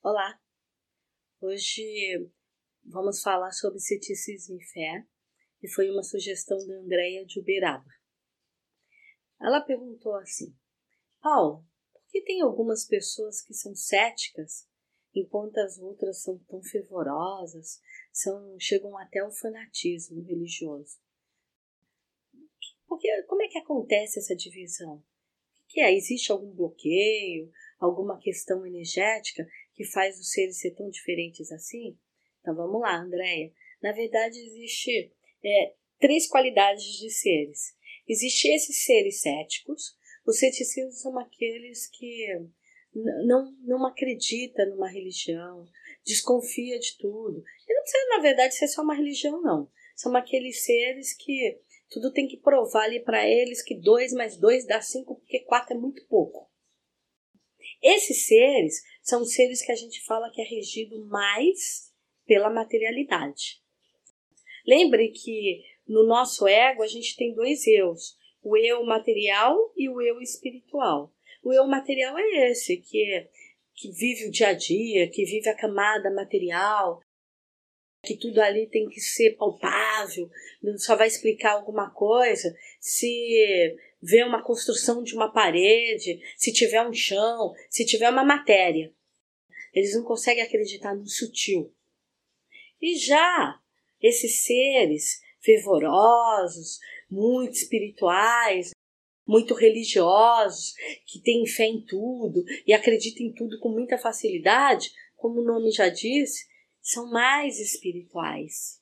Olá, hoje vamos falar sobre ceticismo e fé, e foi uma sugestão da Andréia de Uberaba. Ela perguntou assim: Paulo, por que tem algumas pessoas que são céticas, enquanto as outras são tão fervorosas, chegam até ao fanatismo religioso? Como é que acontece essa divisão? O que é? Existe algum bloqueio, alguma questão energética que faz os seres ser tão diferentes assim? Então vamos lá, Andréia. Na verdade, existe três qualidades de seres. Existem esses seres céticos. Os ceticistas são aqueles que não acreditam numa religião, desconfia de tudo. E não precisa, na verdade, ser só uma religião, não. São aqueles seres que tudo tem que provar ali para eles que 2 mais 2 dá 5, porque 4 é muito pouco. Esses seres são seres que a gente fala que é regido mais pela materialidade. Lembre que no nosso ego a gente tem 2 eus, o eu material e o eu espiritual. O eu material é esse, que vive o dia a dia, que vive a camada material, que tudo ali tem que ser palpável, só vai explicar alguma coisa se vê uma construção de uma parede, se tiver um chão, se tiver uma matéria. Eles não conseguem acreditar no sutil. E já esses seres fervorosos, muito espirituais, muito religiosos, que têm fé em tudo e acreditam em tudo com muita facilidade, como o nome já disse, são mais espirituais.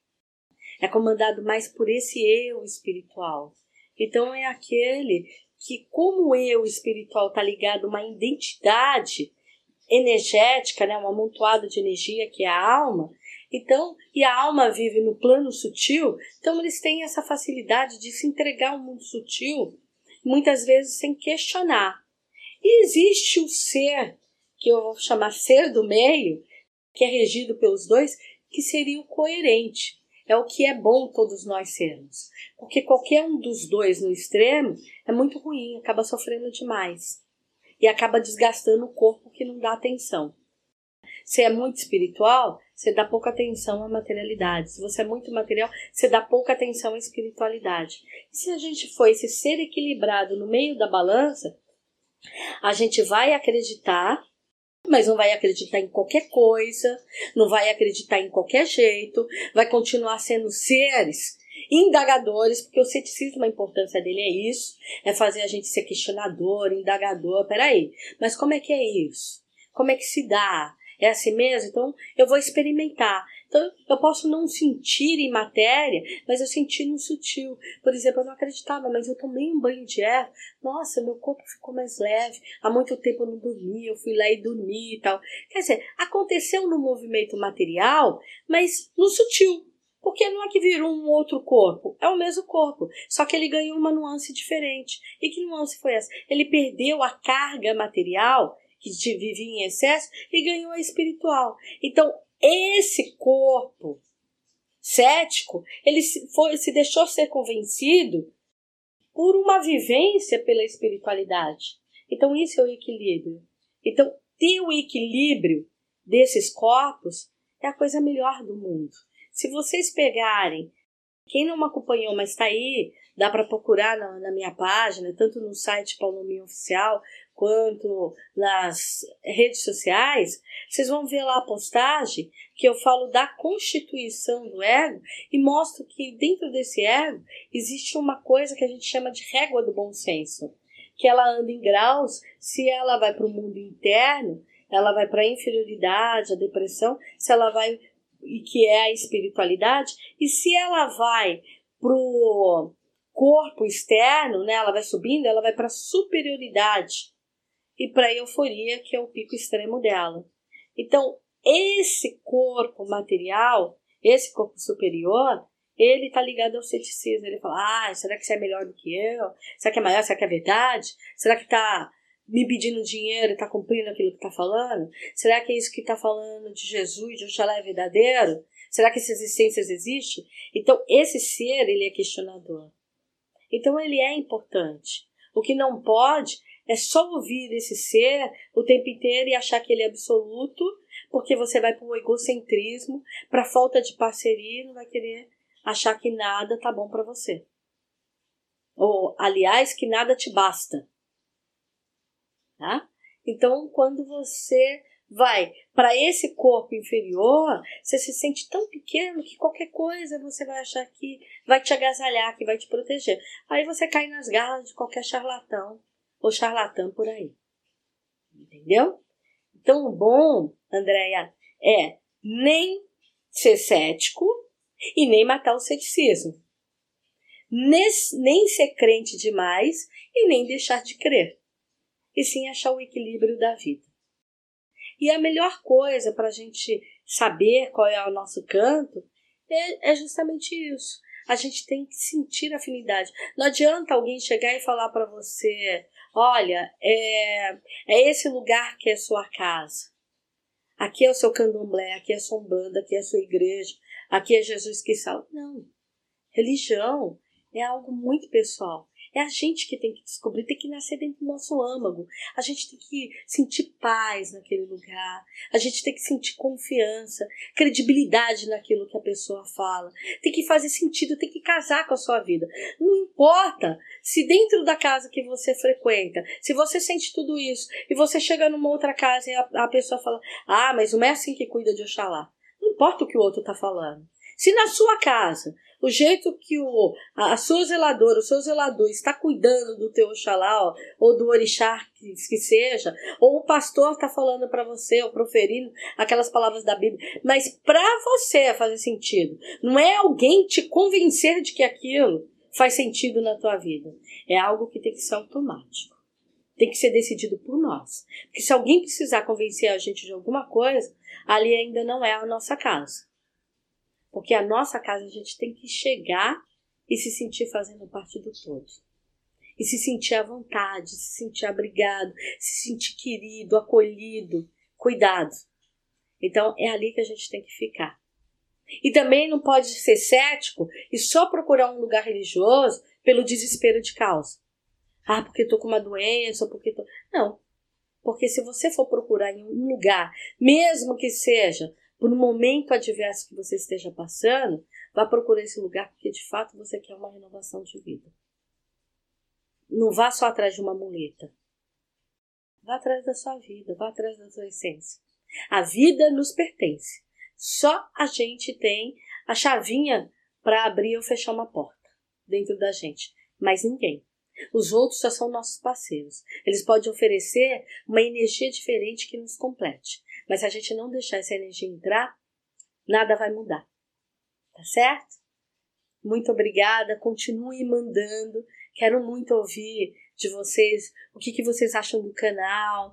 É comandado mais por esse eu espiritual. Então é aquele que, como o eu espiritual está ligado a uma identidade energética, né, um amontoado de energia que é a alma, então, e a alma vive no plano sutil, então eles têm essa facilidade de se entregar ao mundo sutil, muitas vezes sem questionar. E existe o ser, que eu vou chamar ser do meio, que é regido pelos dois, que seria o coerente. É o que é bom todos nós sermos. Porque qualquer um dos dois no extremo é muito ruim, acaba sofrendo demais. E acaba desgastando o corpo que não dá atenção. Se é muito espiritual, você dá pouca atenção à materialidade. Se você é muito material, você dá pouca atenção à espiritualidade. E se a gente for esse ser equilibrado no meio da balança, a gente vai acreditar, mas não vai acreditar em qualquer coisa, não vai acreditar em qualquer jeito, vai continuar sendo seres indagadores, porque o ceticismo, a importância dele é isso, é fazer a gente ser questionador, indagador. Peraí, mas como é que é isso? Como é que se dá? É assim mesmo? Então eu vou experimentar. Então eu posso não sentir em matéria, mas eu senti no sutil. Por exemplo, eu não acreditava, mas eu tomei um banho de erva. Nossa, meu corpo ficou mais leve. Há muito tempo eu não dormia, eu fui lá e dormi e tal. Quer dizer, aconteceu no movimento material, mas no sutil. Porque não é que virou um outro corpo, é o mesmo corpo, só que ele ganhou uma nuance diferente. E que nuance foi essa? Ele perdeu a carga material, que vivia em excesso, e ganhou a espiritual. Então, esse corpo cético, ele se deixou ser convencido por uma vivência pela espiritualidade. Então, isso é o equilíbrio. Então, ter o equilíbrio desses corpos é a coisa melhor do mundo. Se vocês pegarem, quem não me acompanhou, mas está aí, dá para procurar na minha página, tanto no site Paulo Minha Oficial, quanto nas redes sociais, vocês vão ver lá a postagem que eu falo da constituição do ego e mostro que dentro desse ego existe uma coisa que a gente chama de régua do bom senso, que ela anda em graus. Se ela vai para o mundo interno, ela vai para a inferioridade, a depressão, se ela vai, e que é a espiritualidade, e se ela vai para o corpo externo, né, ela vai subindo, ela vai para a superioridade e para a euforia, que é o pico extremo dela. Então, esse corpo material, esse corpo superior, ele está ligado ao ceticismo. Ele fala, será que você é melhor do que eu? Será que é maior? Será que é verdade? Será que está me pedindo dinheiro e está cumprindo aquilo que está falando? Será que é isso que está falando de Jesus, de Oxalá é verdadeiro? Será que essas existências existem? Então, esse ser, ele é questionador. Então, ele é importante. O que não pode é só ouvir esse ser o tempo inteiro e achar que ele é absoluto, porque você vai para o egocentrismo, para a falta de parceria e não vai querer achar que nada tá bom para você. Ou, aliás, que nada te basta. Tá? Então, quando você vai para esse corpo inferior, você se sente tão pequeno que qualquer coisa você vai achar que vai te agasalhar, que vai te proteger. Aí você cai nas garras de qualquer charlatão ou charlatã por aí. Entendeu? Então, o bom, Andréia, é nem ser cético e nem matar o ceticismo. Nem ser crente demais e nem deixar de crer. E sim achar o equilíbrio da vida. E a melhor coisa para a gente saber qual é o nosso canto é justamente isso. A gente tem que sentir afinidade. Não adianta alguém chegar e falar para você, olha, é esse lugar que é sua casa. Aqui é o seu candomblé, aqui é a sua umbanda, aqui é a sua igreja, aqui é Jesus que salva. Não. Religião é algo muito pessoal. É a gente que tem que descobrir, tem que nascer dentro do nosso âmago. A gente tem que sentir paz naquele lugar. A gente tem que sentir confiança, credibilidade naquilo que a pessoa fala. Tem que fazer sentido, tem que casar com a sua vida. Não importa se dentro da casa que você frequenta, se você sente tudo isso e você chega numa outra casa e a pessoa fala, mas não é assim que cuida de Oxalá. Não importa o que o outro está falando. Se na sua casa, o jeito que a sua zeladora, o seu zelador está cuidando do teu Oxalá, ou do orixá que seja, ou o pastor está falando para você, ou proferindo aquelas palavras da Bíblia, mas para você fazer sentido, não é alguém te convencer de que aquilo faz sentido na tua vida. É algo que tem que ser automático. Tem que ser decidido por nós. Porque se alguém precisar convencer a gente de alguma coisa, ali ainda não é a nossa casa. Porque a nossa casa a gente tem que chegar e se sentir fazendo parte do todo. E se sentir à vontade, se sentir abrigado, se sentir querido, acolhido, cuidado. Então é ali que a gente tem que ficar. E também não pode ser cético e só procurar um lugar religioso pelo desespero de causa. Porque estou com uma doença, ou porque estou... Não. Porque se você for procurar em um lugar, mesmo que seja por um momento adverso que você esteja passando, vá procurar esse lugar porque de fato você quer uma renovação de vida. Não vá só atrás de uma muleta. Vá atrás da sua vida, vá atrás da sua essência. A vida nos pertence. Só a gente tem a chavinha para abrir ou fechar uma porta dentro da gente, mas ninguém. Os outros só são nossos parceiros. Eles podem oferecer uma energia diferente que nos complete. Mas se a gente não deixar essa energia entrar, nada vai mudar. Tá certo? Muito obrigada. Continue mandando. Quero muito ouvir de vocês o que vocês acham do canal,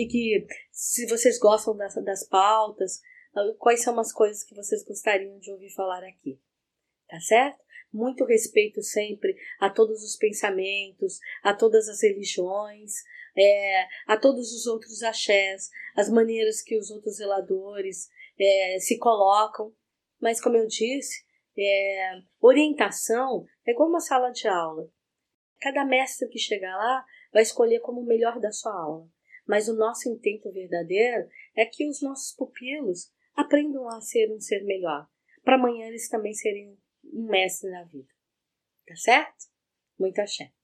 se vocês gostam das pautas, quais são as coisas que vocês gostariam de ouvir falar aqui. Tá certo? Muito respeito sempre a todos os pensamentos, a todas as religiões, a todos os outros axés, as maneiras que os outros zeladores se colocam. Mas, como eu disse, orientação é como uma sala de aula. Cada mestre que chegar lá vai escolher como o melhor da sua aula. Mas o nosso intento verdadeiro é que os nossos pupilos aprendam a ser um ser melhor, para amanhã eles também serem um mestre na vida. Tá certo? Muito axé.